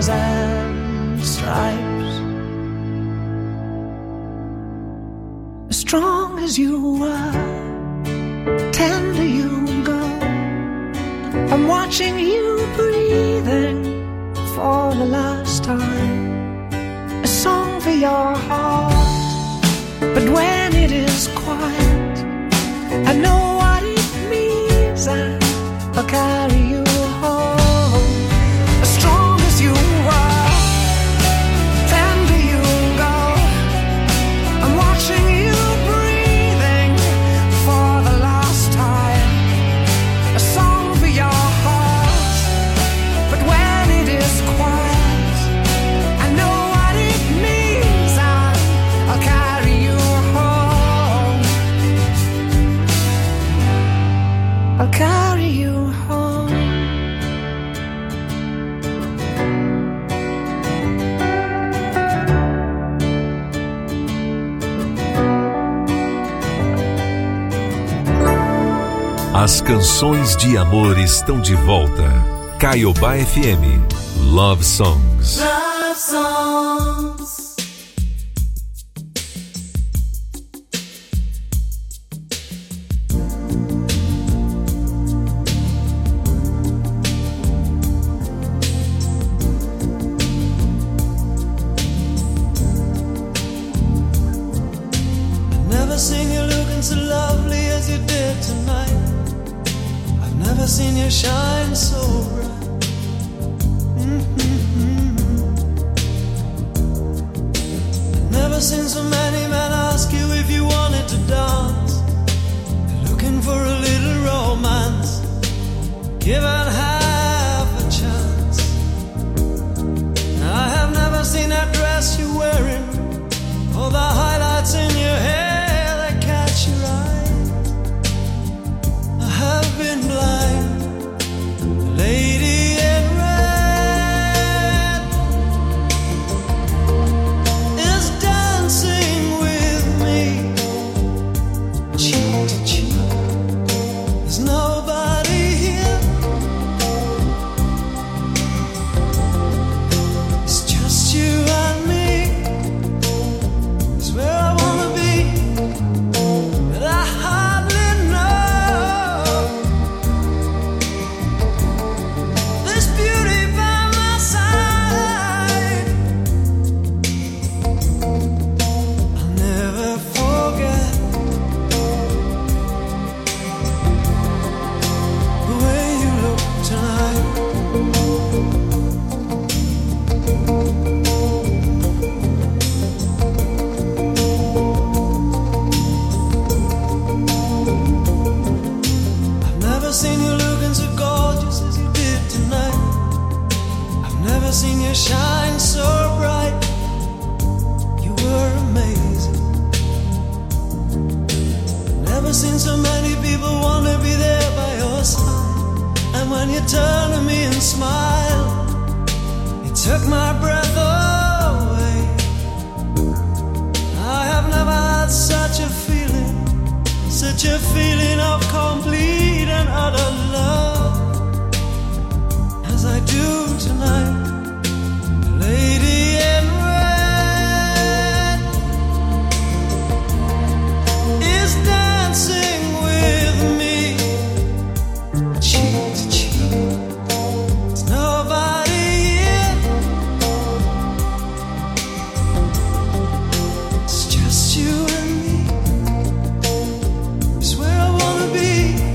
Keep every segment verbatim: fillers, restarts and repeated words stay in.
and stripes. As strong as you were, tender you go. I'm watching you breathing for the last time. A song for your heart, but when it is quiet, I know what it means, and I'll carry you home. As strong as you are, tender you go. I'm watching you breathing for the last time. A song for your heart, but when it is quiet, I know what it means, and I'll carry you home. I'll carry you home. As canções de amor estão de volta. Caiobá F M. Love Songs. Love songs. Never seen you looking so lovely as you did tonight. I've never seen you shine so bright. Mm-hmm. I've never seen so many men ask you if you wanted to dance. They're looking for a little romance, given half a chance. I have never seen that dress you're wearing, or the highlights in your hair that catch your eye. I have been blind, the lady in red is dancing with me, cheek to cheek. There's nobody here, it's just you and me. It's where I wanna be, but I hardly know. This beauty by my side, I'll never forget the way you look tonight. I've never seen you looking so gorgeous as you did tonight. I've never seen you shine so bright. You were amazing. Never seen so many people want to be there by your side. And when you turn to me and smile, it took my breath away. I have never had such a feeling, such a feeling of complete and utter love as I do tonight. The lady in red is dancing with me, cheek to cheek. There's nobody here, it's just you and me. It's where I wanna be,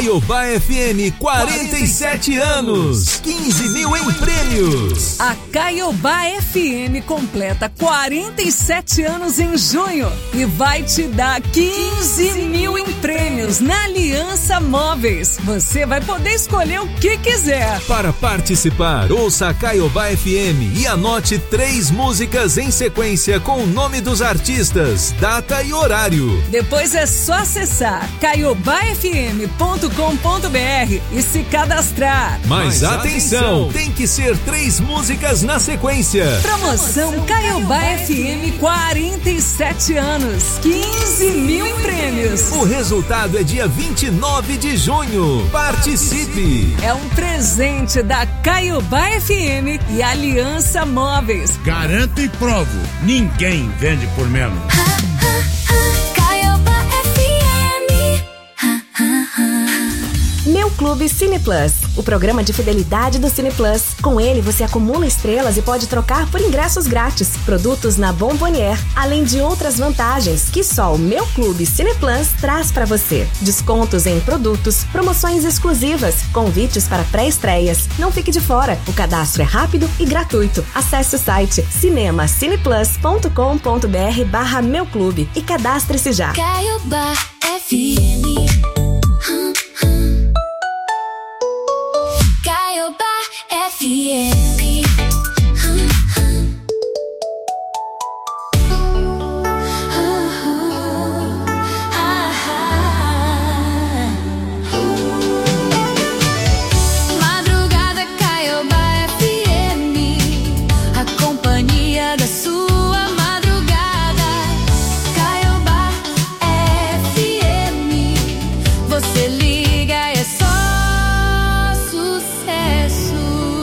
Caiobá F M, quarenta e sete anos, quinze mil em prêmios. A Caiobá F M completa quarenta e sete anos em junho e vai te dar quinze mil em prêmios na Aliança Móveis. Você vai poder escolher o que quiser. Para participar, ouça a Caiobá F M e anote três músicas em sequência com o nome dos artistas, data e horário. Depois é só acessar caiobá f m ponto com ponto b r e se cadastrar. Mas, Mas atenção, atenção, tem que ser três músicas na sequência. Promoção Caiobá F M, quarenta e sete anos, quinze mil em prêmios. O resultado é dia vinte e nove de junho. Participe! É um presente da Caiobá F M e Aliança Móveis. Garanto e provo, ninguém vende por menos. Meu Clube Cine Plus, o programa de fidelidade do Cine Plus. Com ele, você acumula estrelas e pode trocar por ingressos grátis, produtos na Bombonier, além de outras vantagens que só o Meu Clube Cine Plus traz para você. Descontos em produtos, promoções exclusivas, convites para pré-estreias. Não fique de fora, o cadastro é rápido e gratuito. Acesse o site cinema cineplus ponto com ponto b r barra Meu Clube e cadastre-se já. Caiobá F M. F M. Madrugada Caiobá F M, a companhia da sua madrugada. Caiobá F M, você liga e é só sucesso.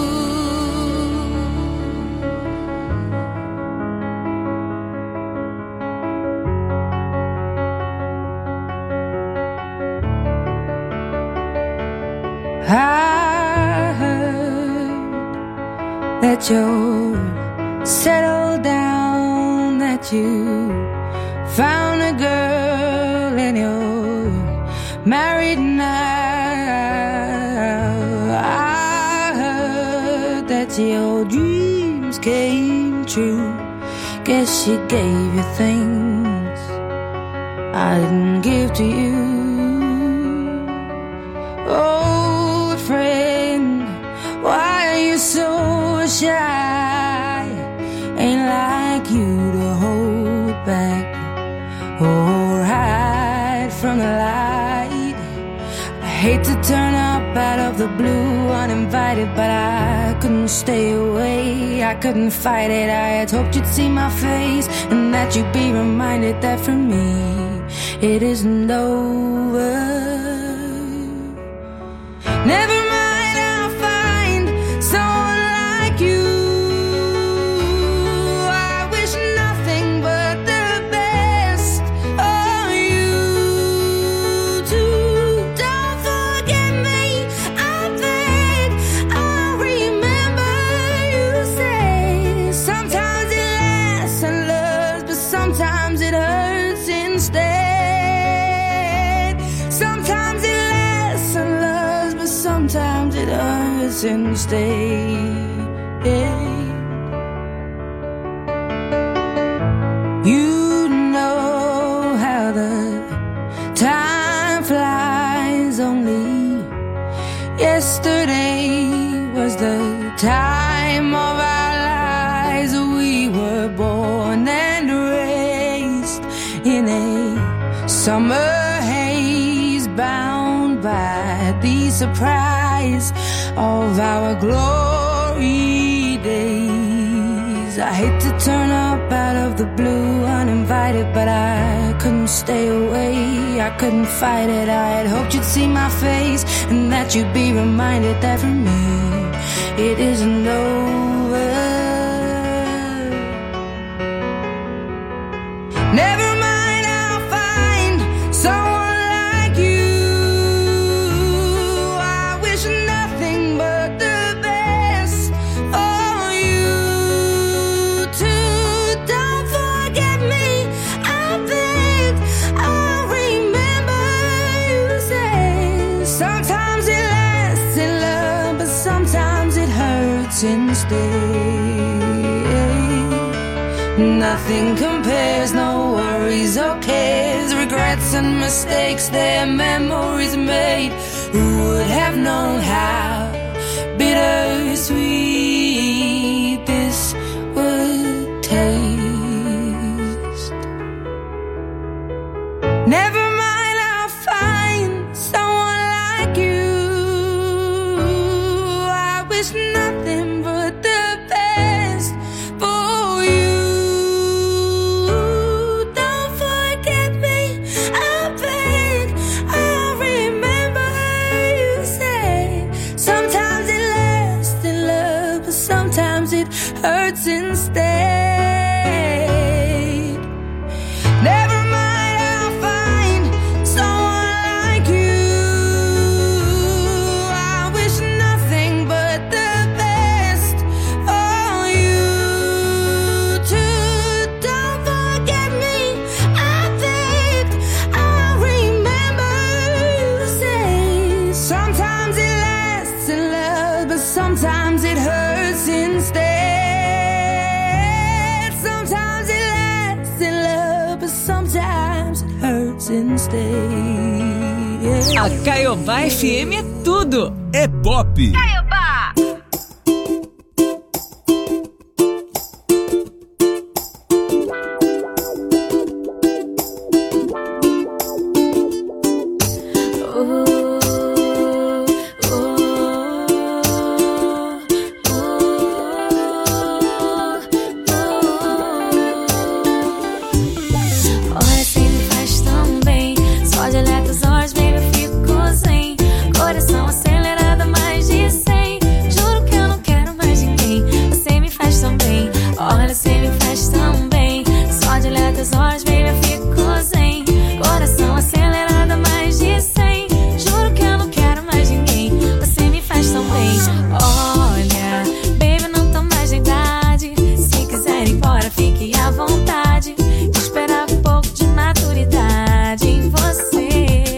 I heard that you're settled down, that you found a girl and you're married now. I heard that your dreams came true. Guess she gave you things I didn't give to you. Old friend, why are you so shy? Ain't like you to hold back or hide from the light. I hate to turn up out of the blue uninvited, but I couldn't stay away, I couldn't fight it. I had hoped you'd see my face and that you'd be reminded that for me it isn't over. Never mind, I'll find someone like you. I wish nothing but the best for you too. Don't forget me, I beg. I remember you say sometimes it lasts and loves, but sometimes it hurts instead. Sometimes it lasts and loves, but sometimes it hurts instead. You know how the time flies. Only yesterday was the time of our lives. We were born and raised in a summer haze, bound by the surprise of our glory days. I hate to turn up out of the blue uninvited, but I couldn't stay away, I couldn't fight it. I had hoped you'd see my face and that you'd be reminded that for me it isn't over. Never mind, I'll find someone like you. I wish nothing but the best for you too. Don't forget me, I beg. I remember you said something. hurts instead. Nothing compares, no worries or cares, regrets and mistakes, their memories made. Who would have known how bittersweet this would taste? Never mind, I'll find someone like you. I wish nothing but the best for you. Don't forget me, I beg. I'll remember you say sometimes it lasts in love, but sometimes it hurts instead. Never mind, I'll find someone like you. I wish nothing but the best for you too. Don't forget me, I beg. I'll remember you say sometimes it lasts in love, but sometimes it hurts instead. Sometimes it lasts in love, but sometimes it hurts instead. A Caiobá F M é tudo. É pop. Olha, se me faz tão bem. Só de olhar teus olhos, baby, eu fico sem. Coração acelerado, mais de cem. Juro que eu não quero mais ninguém. Você me faz tão bem. Olha, você me faz tão bem. Só de olhar teus olhos, baby, eu fico sem. Coração acelerado, mais de cem. Juro que eu não quero mais ninguém. Você me faz tão bem. Olha, baby, não tô mais na idade. Se quiser ir embora, fique à vontade. Esperava um pouco de maturidade em você.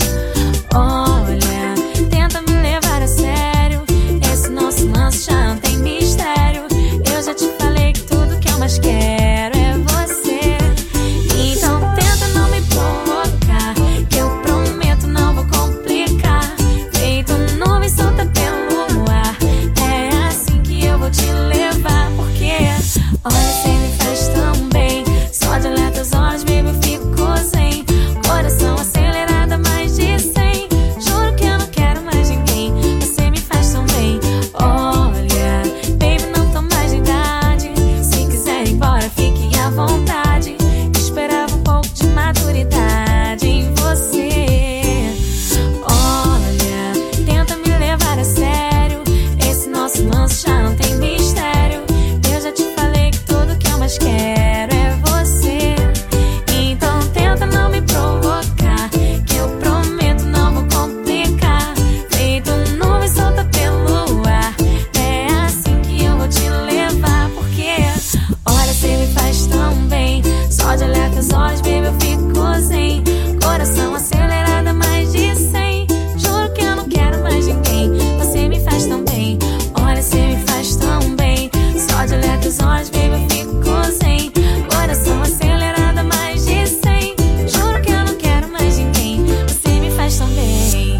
Olha, tenta me levar a sério. Esse nosso lance já não tem mistério. Eu já te falei que tudo que eu mais quero é você. Então tenta não me provocar, que eu prometo não vou complicar. Feito nuvem solta pelo ar, é assim que eu vou te levar. Porque olha, você me faz tão bem. Só de olhar teus olhos, baby, eu fico sem. Coração acelerado, mais de cem. Juro que eu não quero mais ninguém. Você me faz tão bem. Olha, baby, não tô mais na idade. Se quiser ir embora, fique à vontade. Esperava um pouco de maturidade em você. Olha, tenta me levar a sério. Esse nosso lance já não tem mistério. Eu já te falei que tudo que eu mais quero é você. Então tenta não me provocar, que eu prometo não vou complicar. Feito nuvem solta pelo ar, é assim que eu vou te levar. Porque olha, você me faz tão bem. Só de olhar teus olhos, baby, eu fico sem. Coração acelerado, mais de cem. Juro que eu não quero mais ninguém. Você me faz tão bem. Olha, você me faz tão bem. Só de olhar teus olhos, baby, eu fico sem. Coração acelerado, mais de cem. Juro que eu não quero mais ninguém. Você me faz tão bem.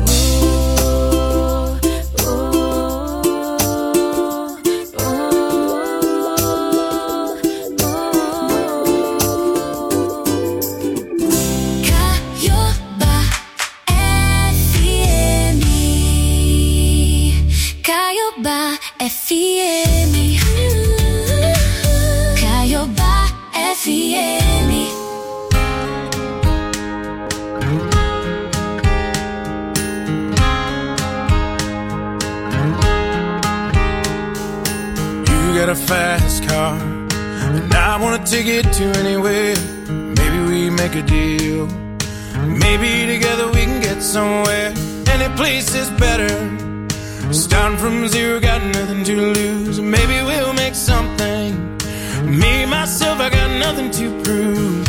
Uh, uh, uh, uh. Caiobá F M. Caiobá F M. Caiobá F M. You got a fast car, and I wanna take it to anywhere. Maybe we make a deal. Maybe together we can get somewhere. Any place is better. Starting from zero, got nothing to lose. Maybe we'll make something. Me, myself, I got nothing to prove.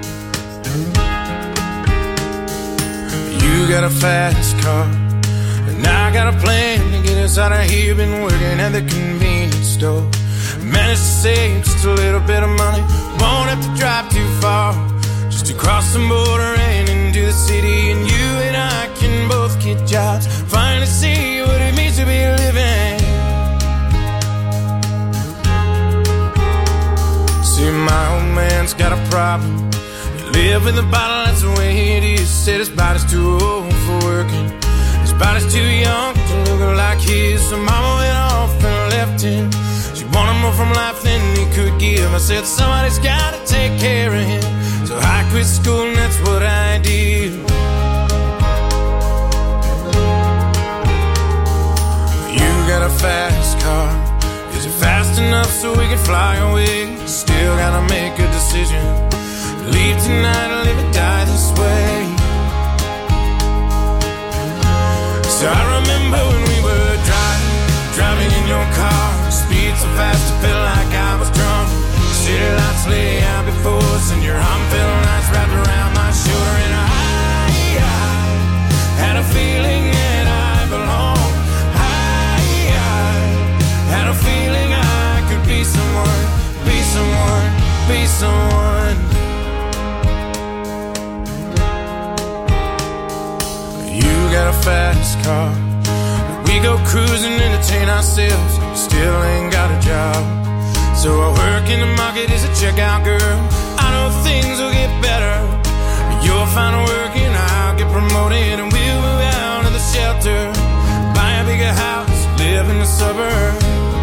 You got a fast car, and Now I got a plan to get us out of here. Been working at the convenience store. Managed to save just a little bit of money. Won't have to drive too far, just to cross the border and into the city. And you and I can both get jobs, finally see what it means to be living. See, my old man's got a problem. He live with a bottle, that's the way it is. Said his body's too old for working, his body's too young to look like his. So mama went off and left him. She wanted more from life than he could give. I said somebody's gotta take care of him, so I quit school and that's what I did. You got a fast car, is it fast enough so we can fly away? Still gotta make a decision, leave tonight or live or die this way. So I remember when we were driving, driving in your car, speed so fast it felt like I was drunk. City lights lay out before us and your arm felt nice wrapped around my shoulder. And I, I had a feeling that I belonged. I, I had a feeling I could be someone, be someone, be someone. You got a fast car, we go cruising, entertain ourselves. Still ain't got a job, so I work in the market as a checkout girl. I know things will get better, you'll find work and I'll get promoted, and we'll move out of the shelter, buy a bigger house, live in the suburbs.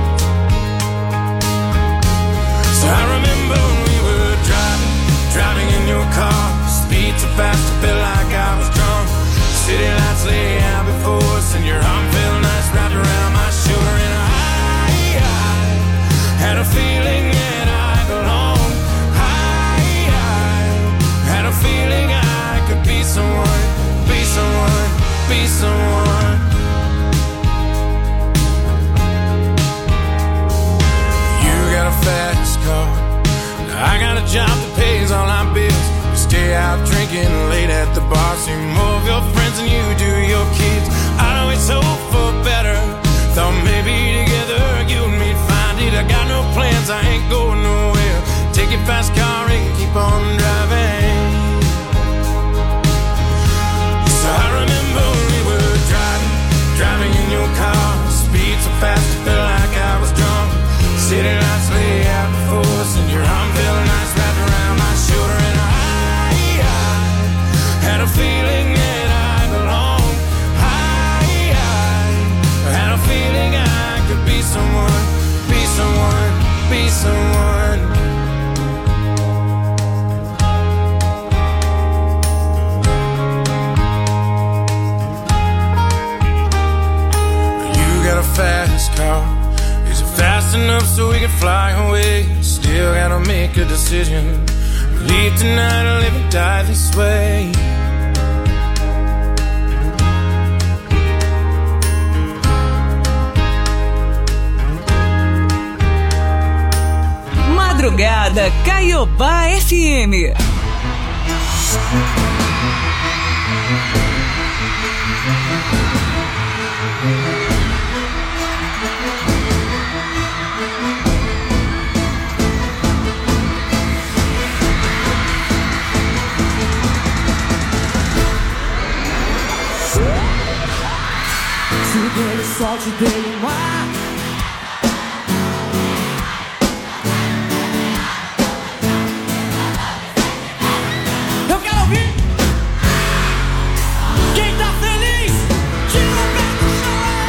So I remember when we were driving, driving in your car, speed so fast it felt like I was drunk. City lights lay out before us and your arm felt nice wrapped around my shoulder. And I, I had a feeling that I belonged. I, I had a feeling I could be someone, be someone, be someone. You got a fast car, I got a job that pays all our bills. We stay out drinking late at the bar, see more of your friends than you do your kids. I always hope for better, thought maybe together you and me'd find it. I got no plans, I ain't going nowhere. Take your fast car and keep on driving. So I remember when we were driving, driving in your car, speed so fast it felt like I was drunk. City lights lay out before us and your arm felt nice wrapped around my shoulder. And I, I had a feeling that I belonged. I, I had a feeling I could be someone, be someone, be someone. You got a fast car, is it fast enough so we can fly away? Still gotta make a decision, leave tonight or live or die this way. Madrugada Caiobá F M. Te dei o sol, te dei o mar. Eu quero ouvir quem tá feliz, tira o pé do chão.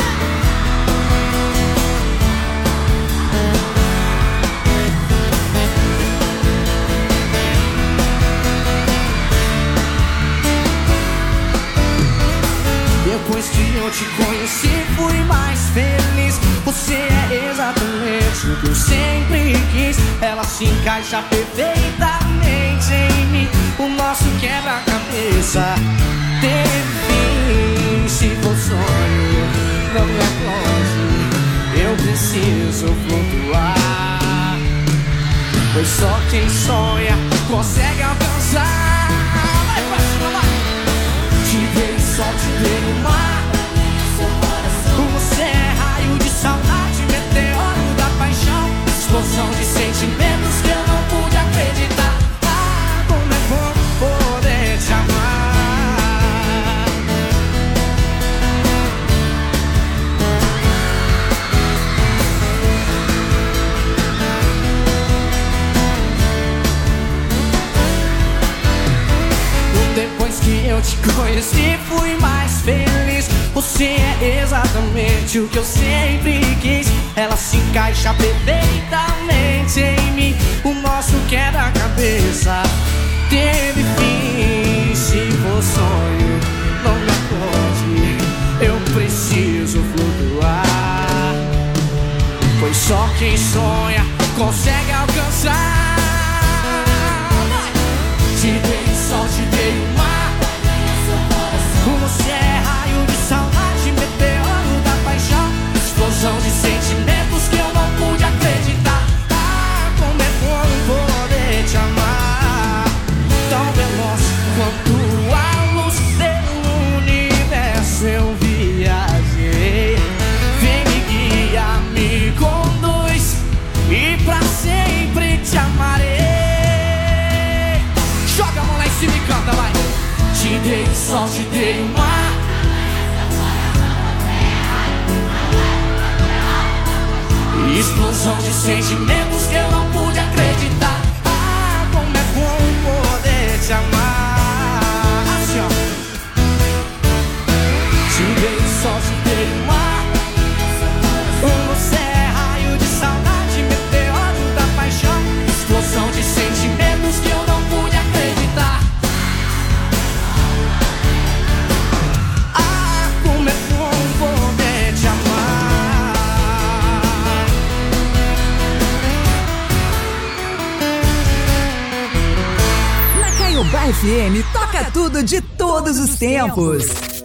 Depois que eu te conheci, fui mais feliz. Você é exatamente o que eu sempre quis. Ela se encaixa perfeitamente em mim. O nosso quebra-cabeça teve fim. Se for sonho, não me acorde, eu preciso flutuar. Pois só quem sonha consegue alcançar. Vai pra cima, vai. Te dei o sol, te dei o mar. Conheci, fui mais feliz. Você é exatamente o que eu sempre quis. Ela se encaixa perfeitamente em mim. O nosso quebra-cabeça teve fim. Se for sonho, não me acorde. Eu preciso flutuar, pois só quem sonha consegue alcançar. Te dei o sol, te dei o mar. Você é raio de saudade, meteoro da paixão, explosão de sentimentos que eu não pude acreditar. Ah, como é bom poder te amar, tão veloz quanto a luz pelo universo eu viajei. Vem me guiar, me conduz e pra sempre te amarei. Joga a mão lá em cima e canta, vai. Te dei o sol, te dei o mar. Explosão de sentimentos que eu não pude acreditar. Ah, como é bom poder te amar. Assim, ó. Te dei o sol, te dei o mar. Você é raio de saudade, meteoro da paixão, explosão de sentimentos que eu não pude acreditar. Caiobá F M toca tudo de todos os tempos.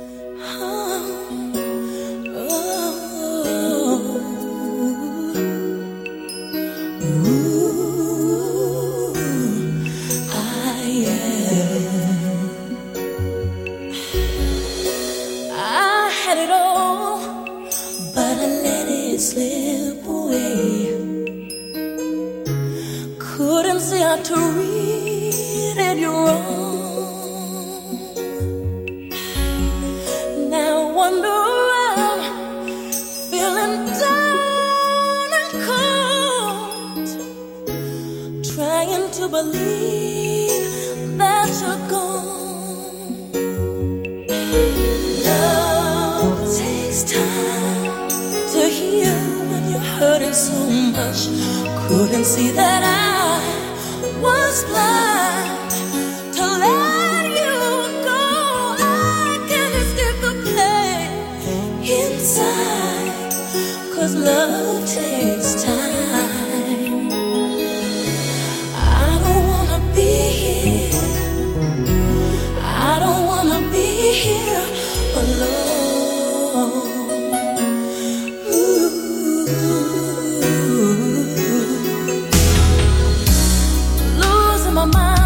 I had it all, but I let it slip away. Couldn't see how to read it, you're wrong. Now I wander around, feeling down and cold, trying to believe that you're gone. Love takes time to heal when you're hurting so much. Couldn't see that I was blind to let you go. I can't escape the pain inside, 'cause love takes time. I don't wanna be here, I don't wanna be here alone. Ooh. Losing my mind,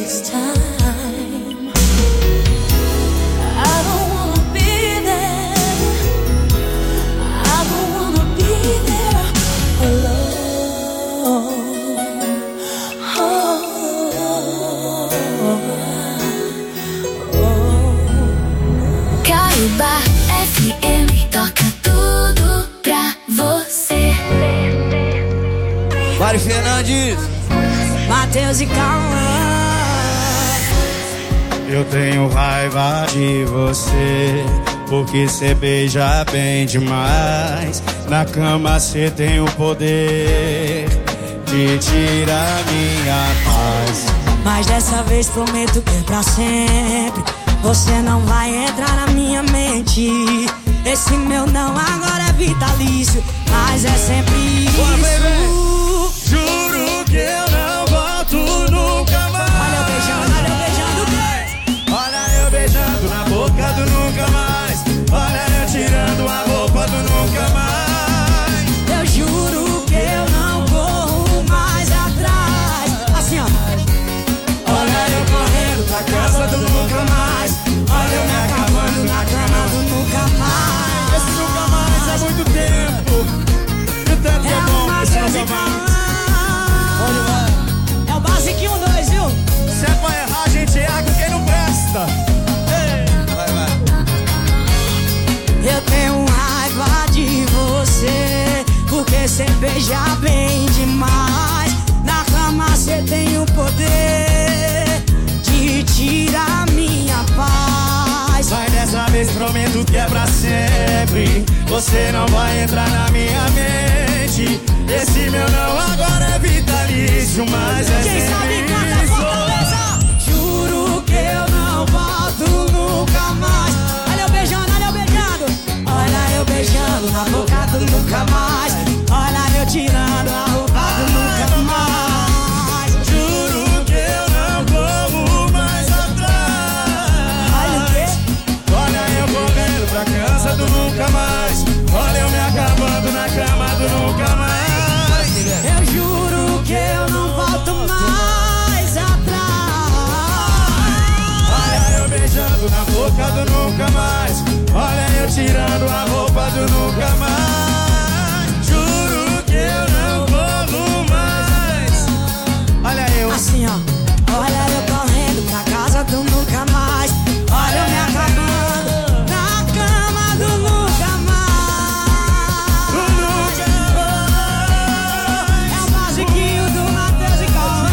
this time. I don't wanna be there. I don't wanna be there alone. Oh, oh, oh. Caiobá F M toca tudo pra você. Mário Fernandes, Matheus e Cauã. Eu tenho raiva de você, porque cê beija bem demais. Na cama cê tem o poder de tirar minha paz. Mas dessa vez prometo que é pra sempre. Você não vai entrar na minha mente. Esse meu não agora é vitalício, mas é sempre isso. Bora, baby. Juro que eu não volto nunca mais. Olha eu beijando, olha eu beijando. Olha eu beijando na boca do nunca mais. Olha eu tirando a roupa do nunca mais. Eu juro que eu não corro mais atrás. Assim ó. Olha eu correndo pra casa do nunca mais. Olha eu me acabando na cama do nunca mais. Esse nunca mais há muito tempo. E o tanto é bom que seus amados. É o basiquinho dois, viu? Se é pra errar, a gente erra com quem não presta. Ei. Vai, vai. Eu tenho raiva de você, porque cê beija bem demais. Na cama cê tem o poder de tirar minha paz. Vai dessa vez, prometo que é pra sempre. Você não vai entrar na minha mente. Esse meu não agora é vitalício, mas é quem sempre sabe isso. canta Fortaleza. Juro que eu não volto nunca mais. Olha eu beijando, olha eu beijando. Olha eu beijando na boca do nunca mais. Olha eu tirando a roupa do nunca mais. Juro que eu não corro mais atrás. Olha o quê? Olha eu correndo pra casa do nunca mais. Olha eu me acabando na cama do nunca mais. Eu juro que eu não volto mais atrás. Olha eu beijando na boca do nunca mais. Olha eu tirando a roupa do nunca mais. Juro que eu não corro mais. Olha eu assim ó. Olha eu correndo pra casa do nunca mais. Olha eu me acabando na cama do nunca mais. do nunca mais. É o basiquinho do Matheus e Cauã.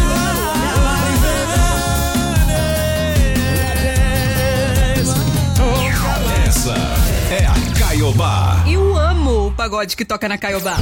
Essa é a Caiobá. Eu amo o pagode que toca na Caiobá.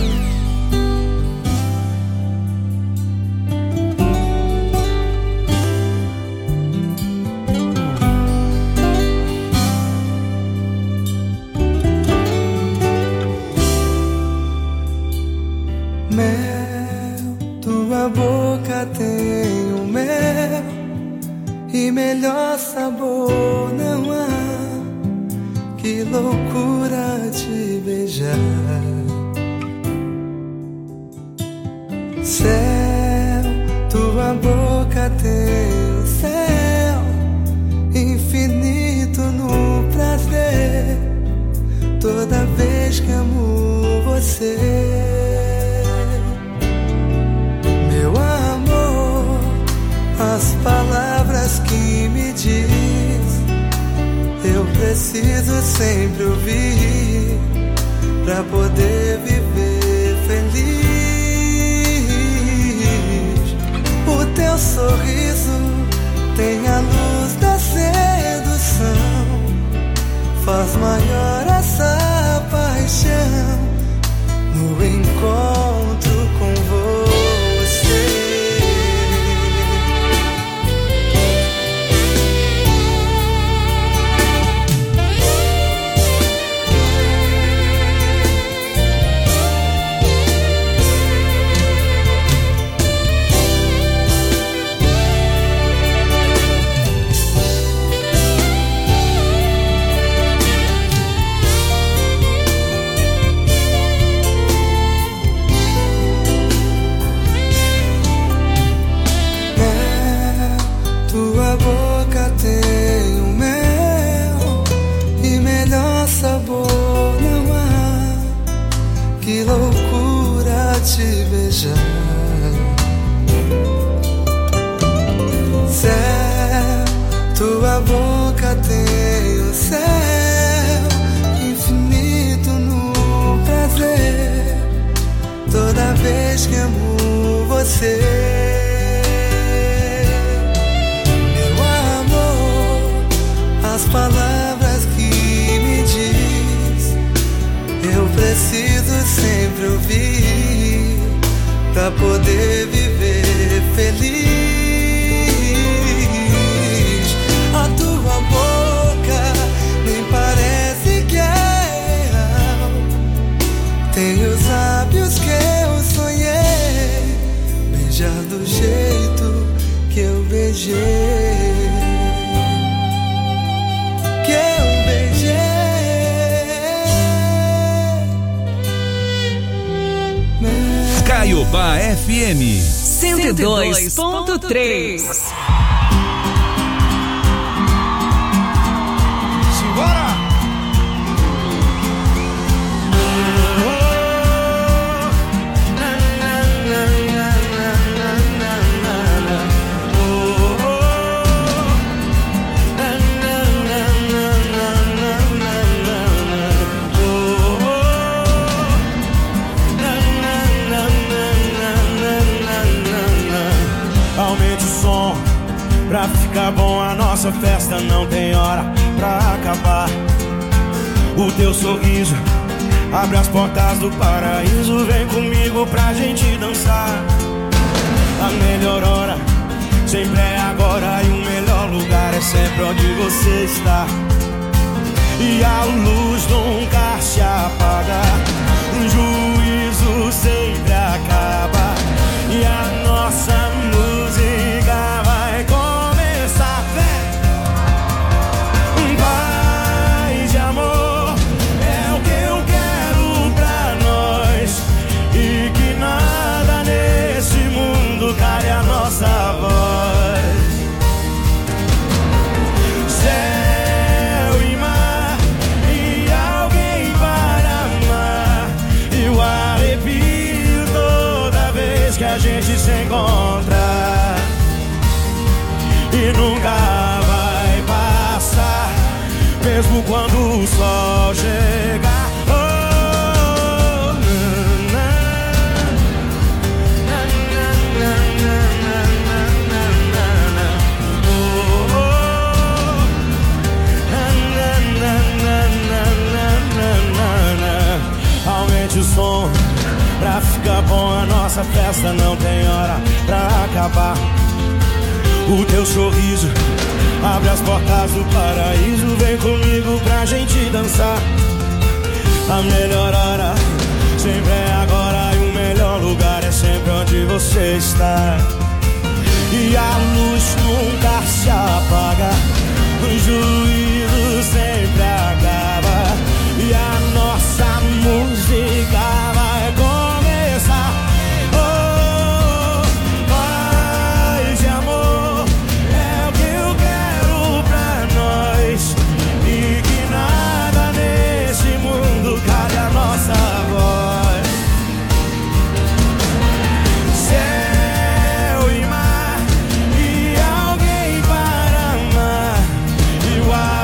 Mel, tua boca tem o mel e melhor sabor não há. Que loucura te beijar. Céu, tua boca tem o céu infinito no prazer. Toda vez que amo você, meu amor, as palavras que me diz eu preciso sempre ouvir pra poder viver feliz. O teu sorriso tem a luz da sedução, faz maior essa paixão no encontro com você. te beijar. Céu, tua boca tem o céu infinito no prazer. Toda vez que amo você, meu amor, as palavras que me diz, eu preciso sempre ouvir pra poder viver feliz. A tua boca nem parece que é real, tem os lábios que eu sonhei beijar do jeito que eu beijei, que eu beijei. Caiobá F M cento e dois ponto três. Pra ficar bom a nossa festa não tem hora pra acabar. O teu sorriso abre as portas do paraíso. Vem comigo pra gente dançar. A melhor hora sempre é agora, e o melhor lugar é sempre onde você está. E a luz nunca se apaga, o juízo sempre acaba, e a nossa música vai começar. Paz de amor é o que eu quero pra nós, e que nada nesse mundo cale a nossa voz. Céu e mar e alguém para amar, e o arrepio toda vez que a gente se encontra, e nunca vai passar, mesmo quando o sol chegar. Oh, na, na, na, na, na, na, na, na. Oh, oh, na, na, na, na, na, na. Aumente o som pra ficar bom a nossa festa não tem hora pra acabar. O teu sorriso abre as portas do paraíso. Vem comigo pra gente dançar. A melhor hora sempre é agora, e o melhor lugar é sempre onde você está. E a luz nunca se apaga, o juízo sempre acaba, e a nossa música vai começar. Céu e mar e alguém para amar, e o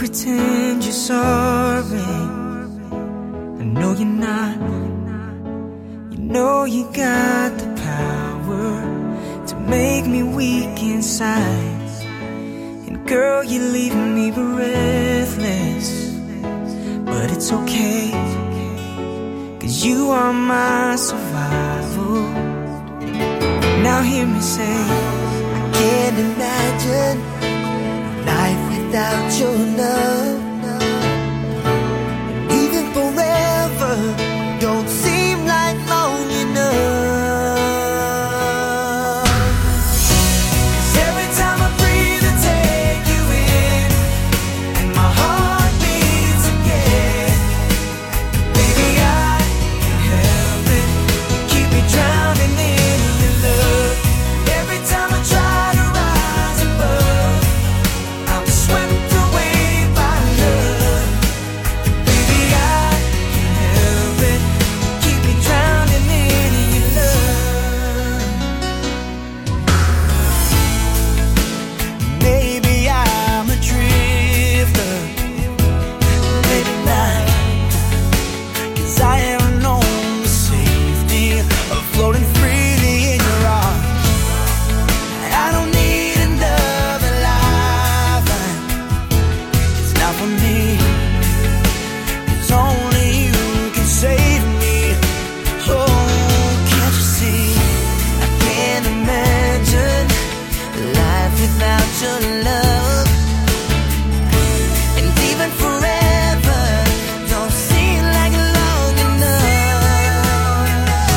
pretend you're sorry. I know you're not. You know you got the power to make me weak inside. And girl, you're leaving me breathless. But it's okay, 'cause you are my survival. Now hear me say, I can't imagine life without your love. And even forever don't seem like long enough. 'Cause every time I breathe I take you in, and my heart beats again. Baby, I can't help it, you keep me drowning in your love. Every time I try to rise above, I'm swept away by love. Baby, I can't help it, keep me drowning in your love. Maybe I'm a drifter, maybe not, 'cause I have known the safety of floating freely in your arms. I don't need another lifeline, it's not for me. It's only you can save me. Oh, can't you see? I can't imagine life without your love. And even forever don't seem like long enough.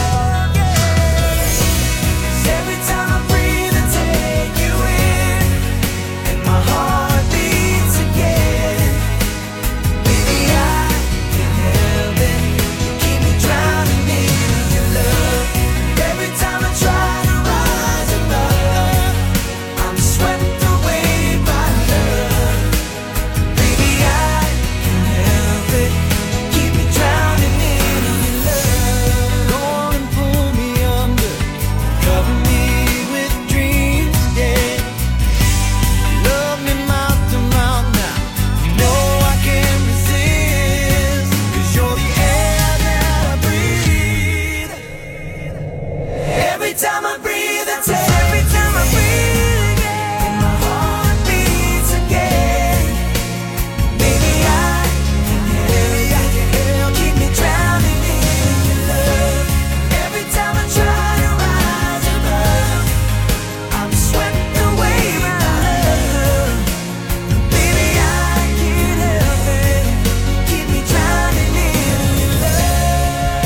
'Cause every time I breathe I take you in, and my heart beats again. Baby, I can't help it, you keep me drowning in your love. Every time I try to rise above, I'm swept away by love. Baby, I can't help it, keep me drowning in your love. Go on and pull me under, cover me with dreams, yeah. Love me mouth to mouth now, you know I can't resist. 'Cause you're the air that I breathe. Every time I breathe I take, every time I breathe again, and my heart beats again. Baby, I can't help it, keep me drowning in your love. Every time I try to rise above, I'm swept away by love. Baby, I can't help it, keep me drowning in your love.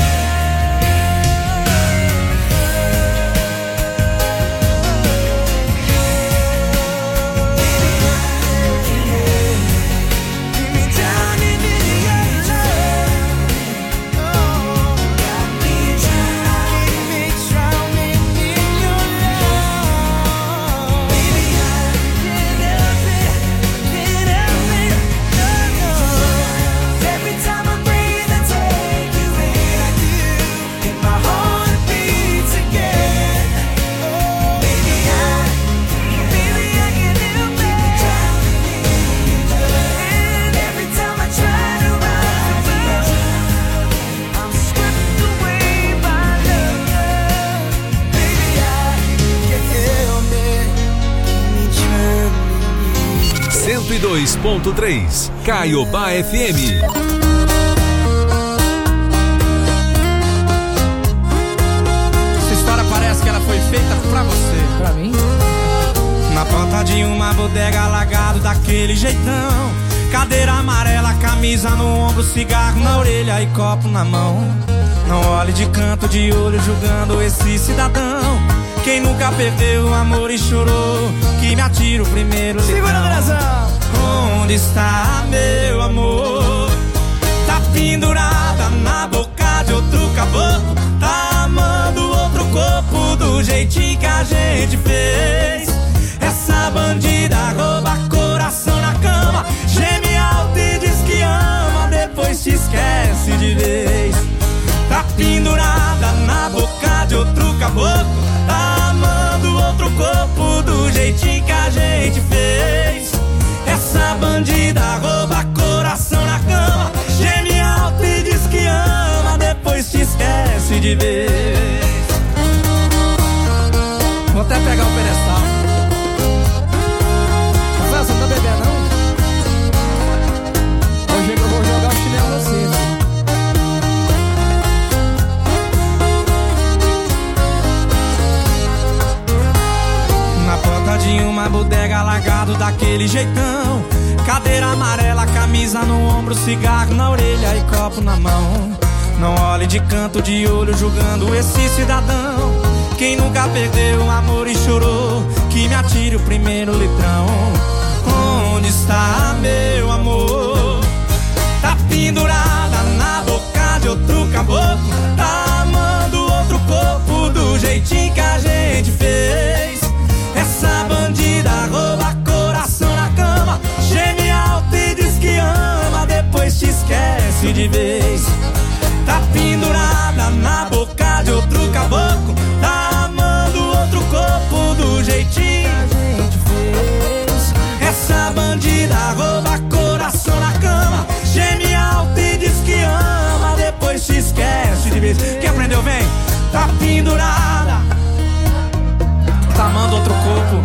Keep me drowning in your love. Oh, got me drowning, keep me drowning in your love. Baby, I can't help it, can't help it, no, no. Every time I breathe I take you in, and my heart beats again. Oh, baby, I, baby, I can't help it, drowning in your love. And every time I try to rise above, I'm swept away by love. Baby, I can't help it, keep me drowning. cento e dois ponto três Caiobá F M. Essa história parece que ela foi feita pra você. Pra mim? Na porta de uma bodega, largado daquele jeitão. Cadeira amarela, camisa no ombro, cigarro na orelha e copo na mão. Não olhe de canto de olho julgando esse cidadão. Quem nunca perdeu o amor e chorou, que me atira o primeiro litrão. Segura a direção. Onde está meu amor? Tá pendurada na boca de outro caboclo. Tá amando outro corpo do jeitinho que a gente fez. Essa bandida rouba coração na cama, geme alto e diz que ama, depois se esquece de vez. Tá pendurada na boca de outro caboclo. Tá amando outro corpo do jeitinho que a gente fez. Essa bandida rouba de vez. Vou até pegar o pedestal. Rafael, você não tá bebendo, não? Hoje eu vou jogar o chinelo no centro. Na porta de uma bodega, largado daquele jeitão, cadeira amarela, camisa no ombro, cigarro na orelha e copo na mão. Não olhe de canto de olho julgando esse cidadão. Quem nunca perdeu o amor e chorou, que me atire o primeiro litrão. Onde está meu amor? Tá pendurada na boca de outro caboclo, tá amando outro corpo do jeitinho que a gente fez. Essa bandida rouba coração na cama, geme alto e diz que ama, depois te esquece de vez. Tá pendurada na boca de outro caboclo, tá amando outro corpo do jeitinho que a gente fez. Essa bandida rouba coração na cama, geme alto e diz que ama, depois te esquece de vez. Quem aprendeu, vem. Tá pendurada, tá amando outro corpo.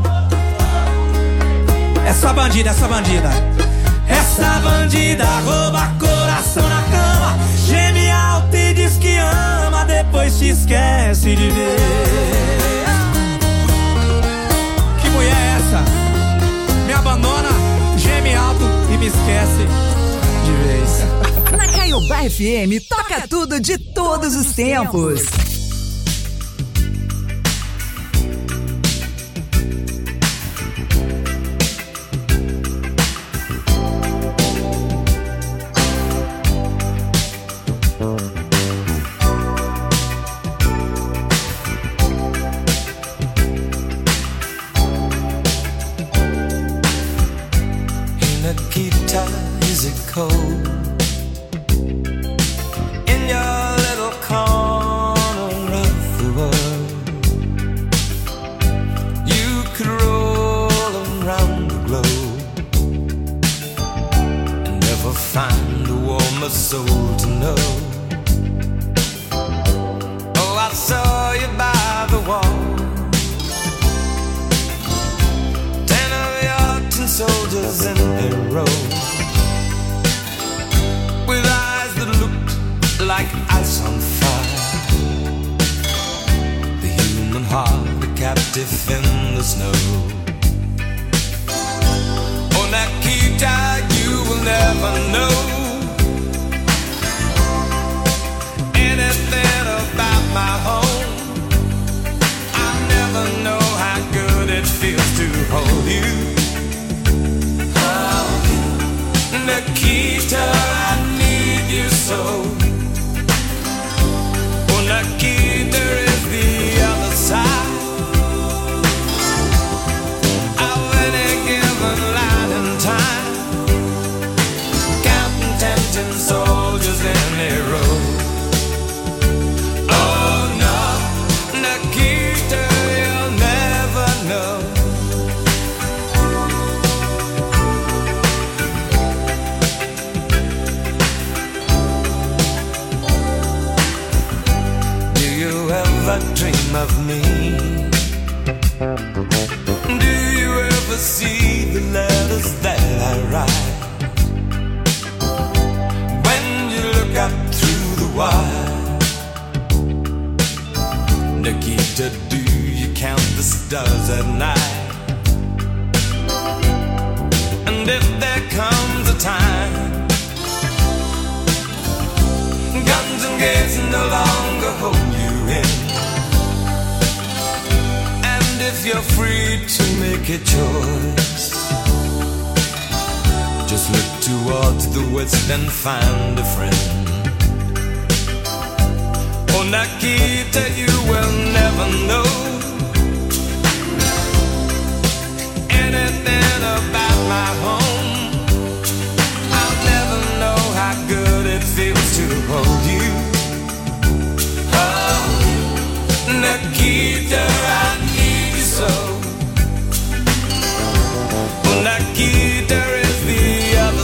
Essa bandida, essa bandida, essa bandida rouba coração na cama, geme alto e diz que ama, depois te esquece de ver. Que mulher é essa? Me abandona, geme alto e me esquece de vez. Na Caiobá F M, toca tudo de todos os tempos.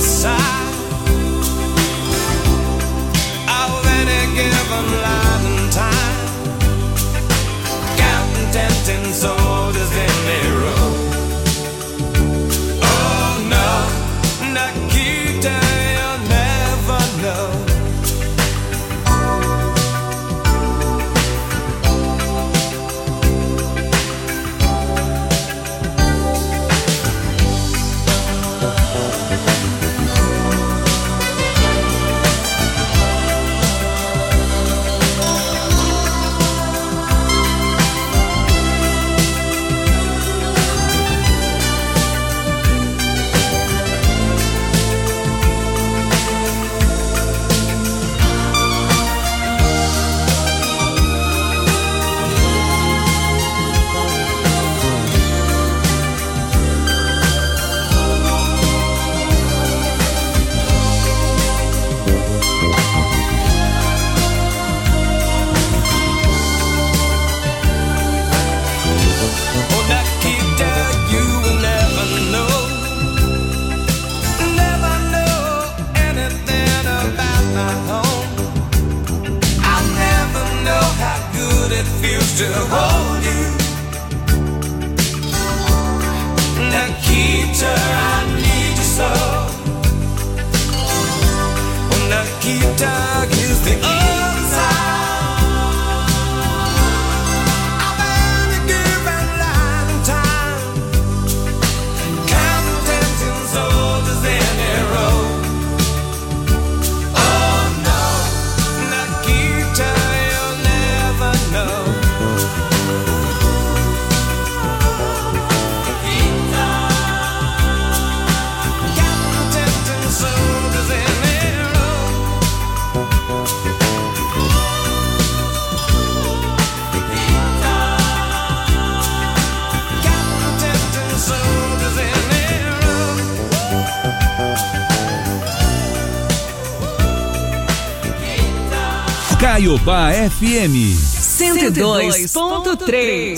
Given light and Nikita, you'll never know. To hold you, Nikita, I need you so. Oh, Nikita, gives the answer. I've been given long time, counting soldiers in a row. Oh no, Nikita, you'll never know. Caiobá F M cento e dois ponto três.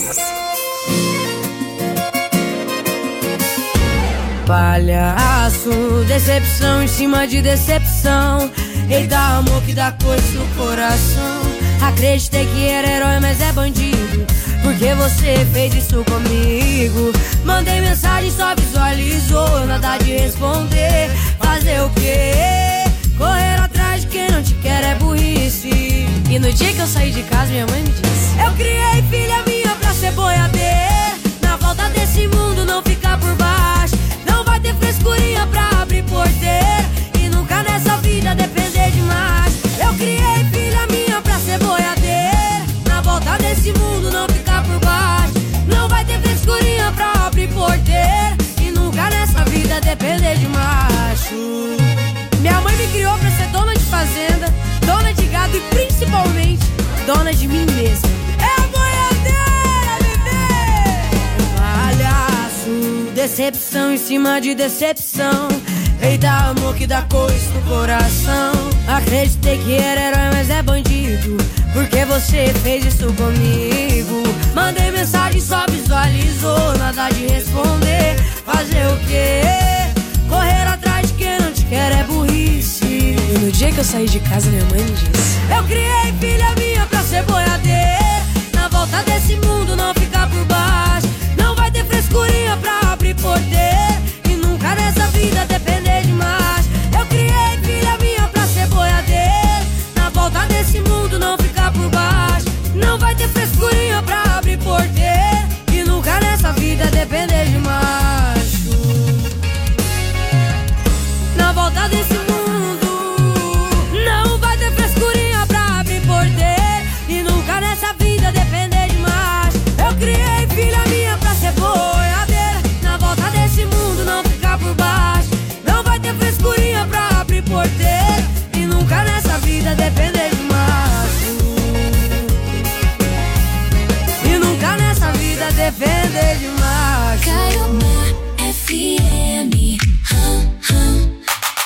Palhaço, decepção em cima de decepção. Eita, amor que dá coisa no coração. Acreditei que era herói, mas é bandido. Porque você fez isso comigo. Mandei mensagem, só visualizou. Nada de responder. Fazer o quê? Correr atrás de quem não te quer é burrice. E no dia que eu saí de casa, minha mãe me disse: eu criei filha minha pra ser boiadeira. Na volta desse mundo não ficar por baixo. Não vai ter frescurinha pra abrir porteira. E nunca nessa vida depender de mais. Eu criei filha minha pra ser boiadeira. Na volta desse mundo não ficar por baixo. Não vai ter frescurinha pra abrir porteira. E nunca nessa vida depender de macho. Minha mãe me criou pra ser dona de fazenda, dona de gado e principalmente dona de mim mesma. É a boiadeira, bebê! Palhaço, decepção em cima de decepção. Eita, amor que dá coisa no coração. Acreditei que era herói, mas é bandido. Porque você fez isso comigo. Mandei mensagem, só visualizou. Nada de responder. Fazer o quê? Correr atrás de quem não te quer é burrice. E no dia que eu saí de casa, minha mãe me disse: eu criei filha minha pra ser boiadeira. Na volta desse mundo não ficar por baixo. Não vai ter frescurinha pra abrir porteira. E nunca nessa vida depender de mais. Eu criei filha minha pra ser boiadeira. Na volta desse mundo não ficar por baixo. Não vai ter frescurinha pra abrir porteira. E nunca nessa vida depender de macho. Na volta desse mundo não vai ter frescurinha pra abrir porteira. E nunca nessa vida depender de macho. Eu criei filha minha pra ser boiadeira. Na volta desse mundo não ficar por baixo. Não vai ter frescurinha pra abrir porteira. E nunca nessa vida depender de macho. E nunca nessa vida depender de macho. Caiobá F M. Hum, hum.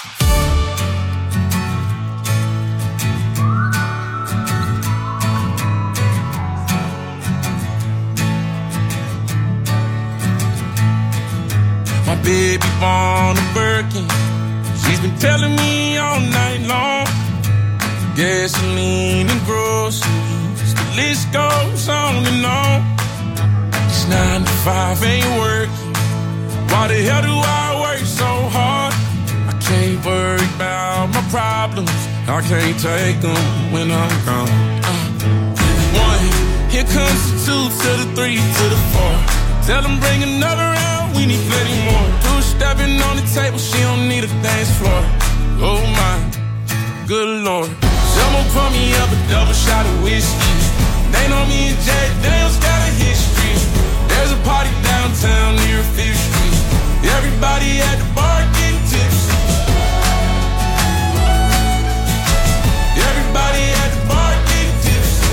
My baby born a Birkin. She's been telling me all night long. Gasoline and groceries, the list goes on and on. This nine to five ain't working. Why the hell do I work so hard? I can't work about my problems. I can't take them when I'm gone. Uh, one, here comes the two to the three to the four. Tell them bring another round, we need plenty more. Two stepping on the table, she don't need a dance floor. Oh my, good lord. Someone pour me up a double shot of whiskey. They know me and Jay Dale's got a history. There's a party downtown near Fifth Street. Everybody at the bar getting tipsy. Everybody at the bar getting tipsy.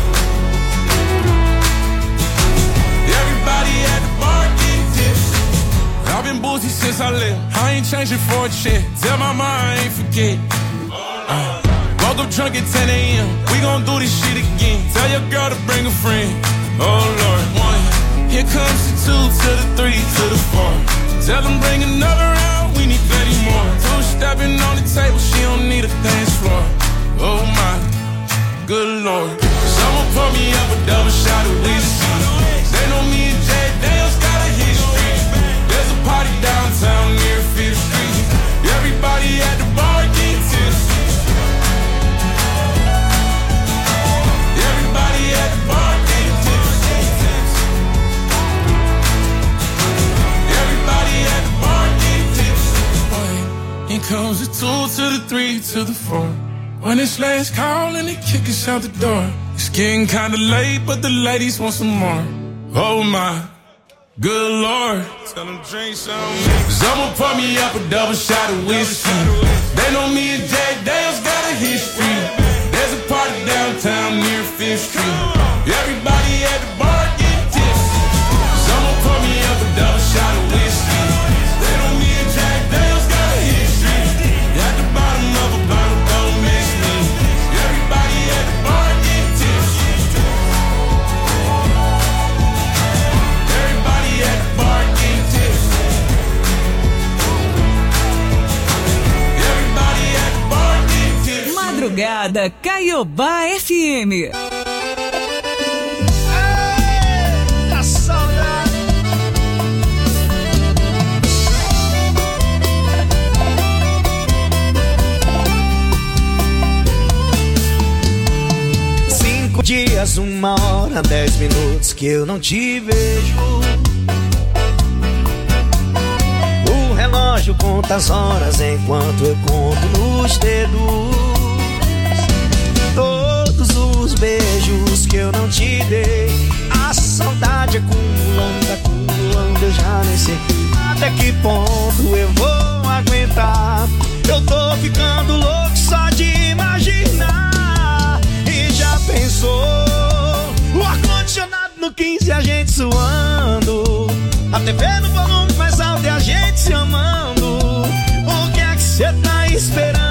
Everybody at the bar getting tipsy. I've been boozy since I left. I ain't changing for a check. Tell my mom I ain't forget. Uh, woke up drunk at ten a.m. We gon' do this shit again. Tell your girl to bring a friend. Oh Lord, one. Here comes the two to the three to the four. Tell them bring another round, we need plenty more. Two stepping on the table, she don't need a dance floor. Oh my, good lord. Someone pour me up a double shot of whiskey. They know me and Jay Dale's got a history. There's a party downtown near Fifth Street. Everybody at the bar getting tipsy. Everybody at the bar getting tipsy. Everybody at the bar getting tipsy. Here comes the two to the three to the four. When it's last call and they kick us out the door. It's getting kinda late, but the ladies want some more. Oh my, good lord. Tell them drink some. Someone pour me up a double shot of whiskey. They know me and Jay Dale's got a history. There's a party downtown near Fifth Street. Everybody at the bar getting tipsy. Someone pour me up a double shot of whiskey. They know me and Jay Dale's got a history. At the bottom of a bottle, don't miss me. Everybody at the bar getting tipsy. Everybody at the bar getting tipsy. Everybody at the bar getting tipsy. Madrugada Caiobá F M. Eita saudade. Cinco dias, uma hora, dez minutos que eu não te vejo. O relógio conta as horas enquanto eu conto nos dedos. Todos os beijos que eu não te dei, a saudade acumulando, acumulando, eu já nem sei até que ponto eu vou aguentar. Eu tô ficando louco só de imaginar. E já pensou o ar-condicionado no quinze, a gente suando, a T V no volume mais alto e a gente se amando. O que é que cê tá esperando?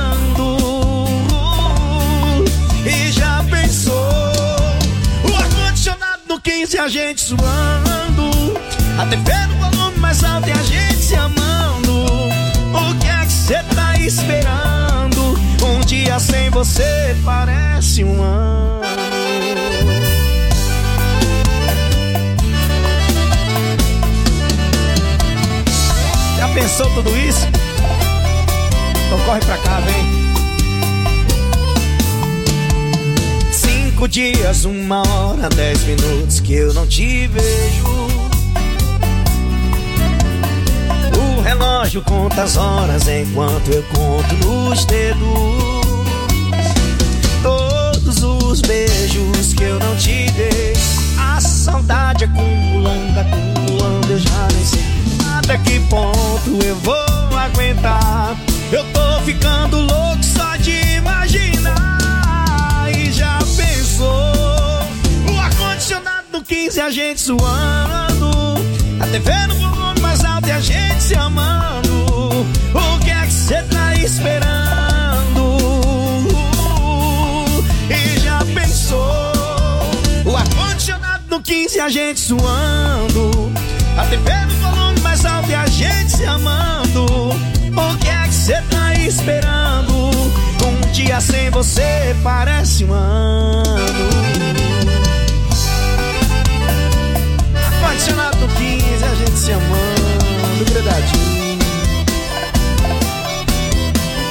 E já pensou o ar-condicionado no quinze, a gente suando, a T V no volume mais alto e a gente se amando. O que é que cê tá esperando? Um dia sem você parece um ano. Já pensou tudo isso? Então corre pra cá, vem. Cinco dias, uma hora, dez minutos que eu não te vejo. O relógio conta as horas enquanto eu conto nos dedos. Todos os beijos que eu não te dei, a saudade acumulando, acumulando, eu já nem sei até que ponto eu vou aguentar. Eu tô ficando louco só de imaginar. E já pensou o ar-condicionado no quinze, a gente suando, a T V no volume mais alto e a gente se amando. O que é que cê tá esperando? E já pensou o ar-condicionado no quinze, a gente suando, a T V no volume mais alto e a gente se amando. O que é que cê tá esperando? Um dia sem você parece um ano. Ar-condicionado no quinze, a gente se amando, grudadinho.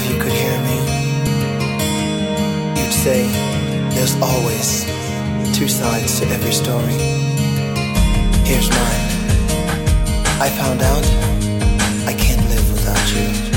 you could hear me, you'd say there's always two sides to every story. Here's mine. I found out I can't live without you.